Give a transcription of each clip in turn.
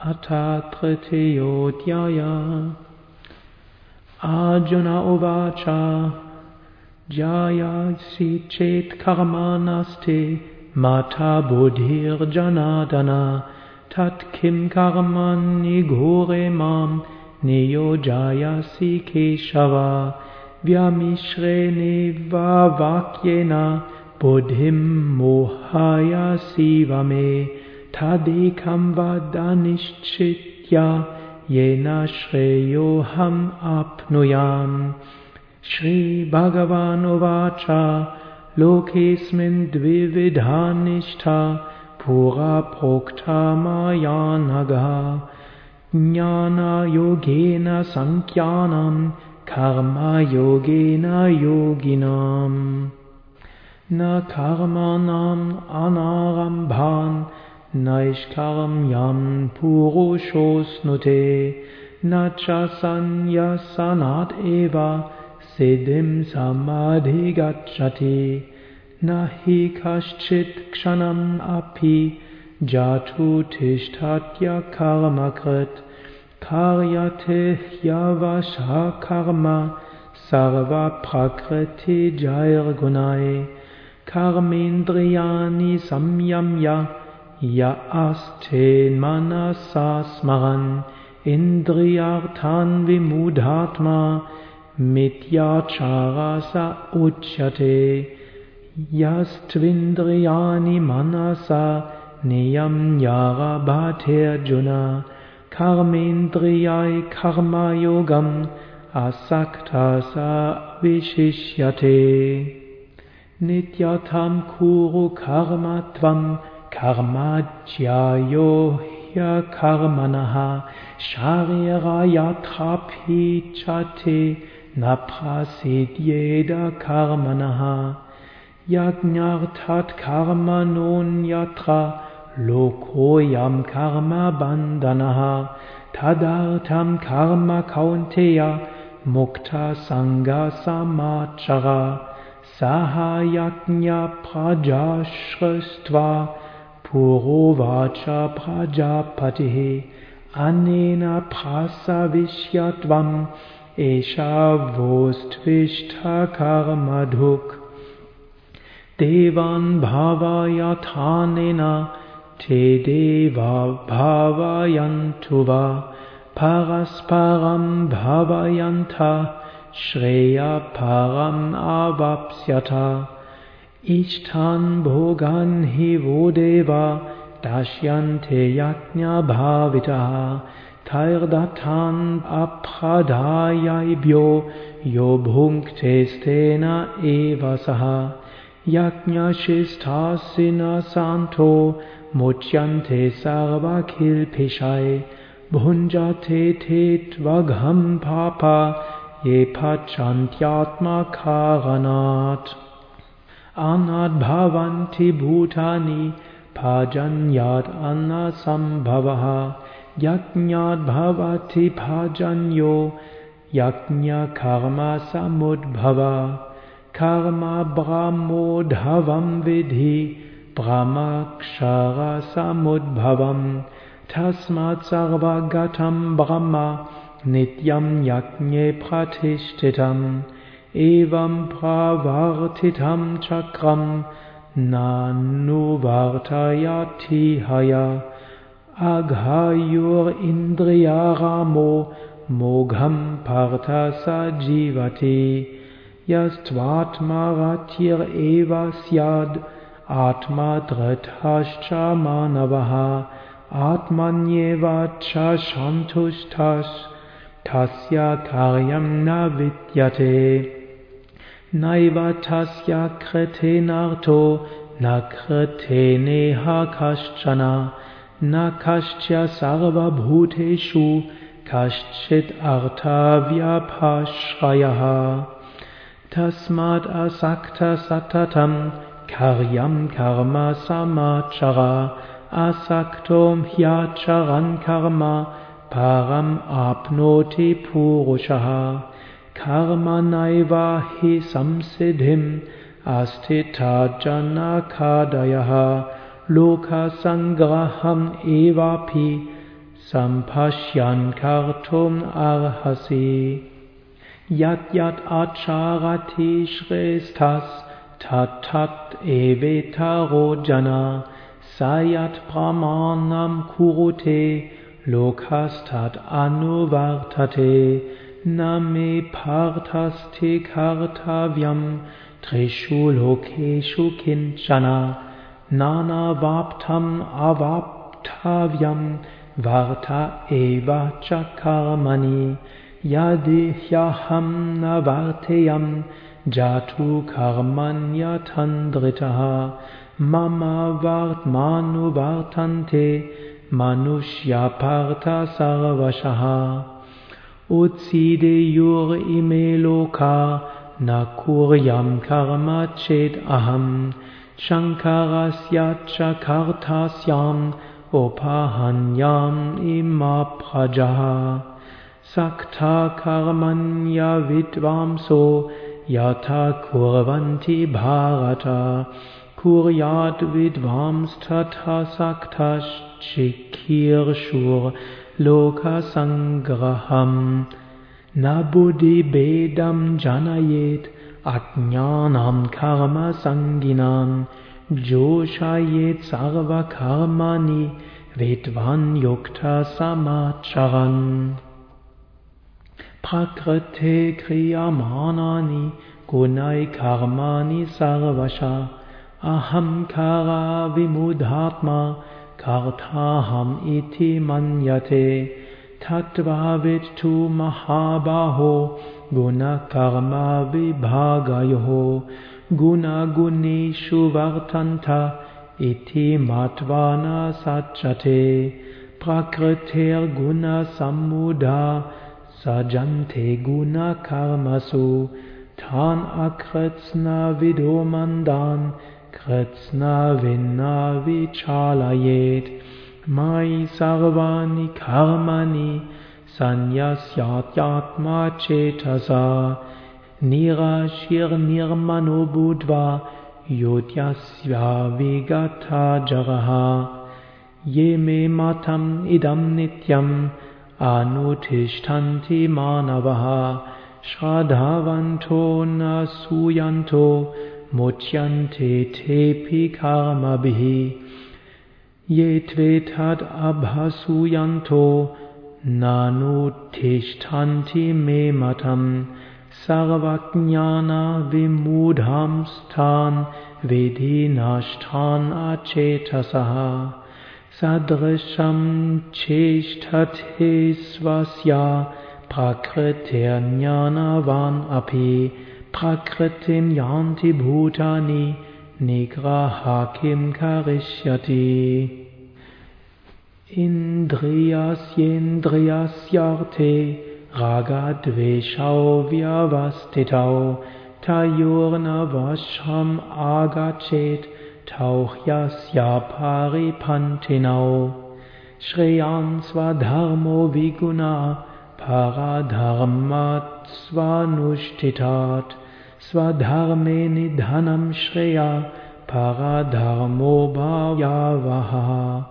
Atatriteyotyaya. Arjuna uvacha jayasi chet karmanaste mata buddhir janadana tat kim karman nigore mam niyojayasi keshava vyamishrene vavakyena buddhim mohaya sivame tadekam vadanishchitya yena shreyoham apnuyam. Shri Bhagavan uvacha lokesmin dvividhanishta pura prokta mayanaga jnana yogena sankhyanam karma yogena yoginam. Na karmanam anarambhan naishkarmyam purushosnute na cha sanyasanat eva siddhim samadhi gacchati na hi kaschit kshanam api jatu tishtatya karmakrit karyate yavasha karma sarva prakriti jairgunai karmendriyani samyamya ya aste manasa smaran indriyarthan vimudhatma mityacharasa uchyate yastvindriyani manasa niyamyara bhatirjuna karmendriyai karma yogam asaktasa vishishyate. Nityatam kuru karmatvam karmajyayo hya karmanaha sharirayathapichate naprasidyeda karmanaha yajnartat karmanon yatra lokoyam karma bandhanaha tadartam karma kaunteya mukta sangha samachara sahayajna prajashrastva purovacha prajapatihi anena prasavishyatvam esha vostvishta karmadhuk devan bhavayathanena te deva bhavayantuva parasparam bhavayanta shreya param avapsyata ishtan bhogan hi vodeva dashyante yajna bhavitaha tairdathan apradhayaibhyo yo bhunkte-stena evasaha yajna shisthasina santo muchyante sarva kilpishai bhunjate te tvagham papa ye pachantyatma karanat anad bhavanti bhutani pajanyat anasambhavaha yajñād bhavati bhajanyo yajña karma samudbhava karma brahmodhavam vidhi brahmakshara samudbhavam tasmat sarvagatam brahma nityam yajñe pratishtitam evam pravartitam chakram nanuvartayati haya aghayur indriyaramo mogham partha sajivati yastvatma ratir eva syad atma dhritascha manavaha atmanyeva cha shantushtas tasya karyam na vidyate naiva tasya kretenarto na kreteneha kaschana na kaschya sarva bhuteshu kaschit artha vyapashrayaha tasmad asakta satatam karyam karma samachara asaktom hyacharan karma param apnoti purushaha karma naiva hi samsiddhim astita jana kadayaha loka sangraham evapi sampashyan kartum arhasi. Yat yat acharati shrestas tat tat evetaro jana sayat pramanam kurute lokastat anuvartate name partaste kartavyam trishu lokeshu kinchana nana vaptam avaptavyam varta eva chakarmani yadihyaham navarteyam jatu karmanya tandritaha mama vartmanu vartante manushya partha sarvashaha utside yur ime loka nakuryam karma ched aham shankarasya chakartasyam opahanyam ima prajaha sakta karmanya vidvamso yata kurvanti bharata kuryat vidvams tata saktash chikirshur lokasangraham nabudhi bedam janayet ajnanam karma sanginam joshayet sarva karmani vedvan yukta samacharan prakrite kriyamanani gunai karmani sarvasha ahamkara vimudhatma kartaham iti manyate tatvavittu mahabaho guna karma vibhagayoho guna guneshu vartanta iti matvana satchate prakriter guna sammuda sajante guna karmasu tan akretsna vidomandan kretsna vinna vichalayet mai sarvani karmani sanyasyatma chetasa nirashir nirmano budva yotyasya vigata jaraha yeme matam idam nityam anutishtanti manavaha shradhavanto nasuyanto mutyante tepi karmabhihi ye tvetad abhasuyanto nanutishtanti me matam sarvajnana vimudhamstan vedinashtan achetasaha sadrisham cheshtate svasya prakriter jnanavan api prakritim yanti bhutani nigraha kim karishyati indriyasyendriyasyarte ragadveshau vyavastitau tayornavasham agachet tauhyasya paripantinau shreyan swadharmo viguna paradharmat svanushtitat swadharme nidhanam shreya paradharmo bhavyavaha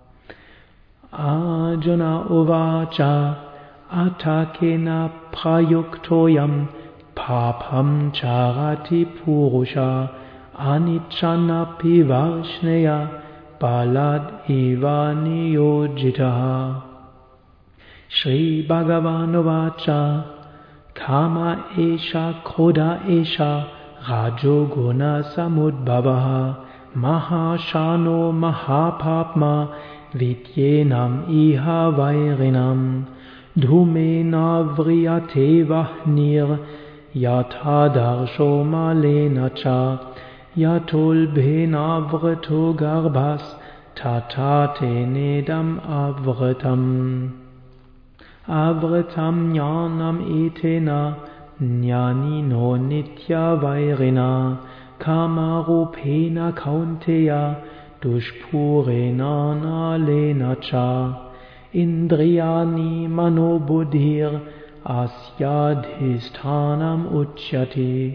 Arjuna uvacha atakena prayuktoyam papam charati purusha anicchanapi varshneya balad eva niyojitaha Shri Bhagavan uvacha kama esha krodha esha rajoguna samudbhavaha mahashano mahapapma vidyenam iha vairinam dhumena vriyate vahnir yatadarsho malena cha yatulbhena vrto garbhas tatate nedam avritam avritam jnanam etena jnanino nitya vairina kamarupena kaunteya dushpurena nalena cha indriyani manobuddhir asyadhisthanam uchyati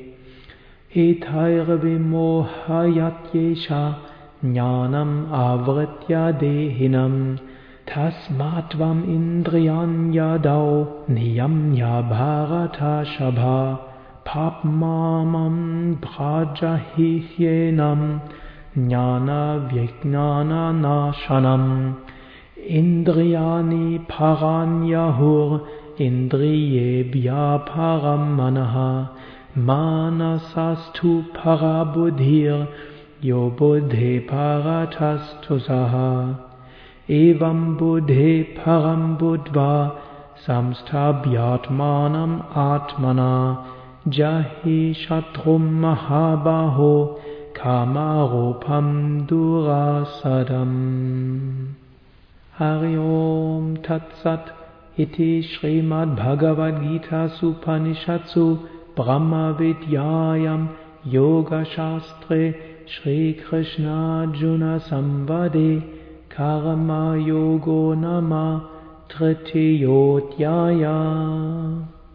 etairvimohayatyesha jnanam avritya dehinam Tasmatvam indriyanyadau niyamya bharata shabha papmamam brajahihyenam jnana vijnana nashanam indriyani paranyahur indriyebhya param manaha manasastu parabuddhir yo buddhe paratastu saha evam buddhe param buddhva samstabhyatmanam atmana jahi shatrum mahabaho kamarupam durasadam. Hari Om Tat Sat iti Srimad Bhagavad Gita Upanishadsu Brahma Vidyayam Yoga Shastre Shri Krishna Arjuna Samvade Karma Yogo Nama Tritiyodhyaya.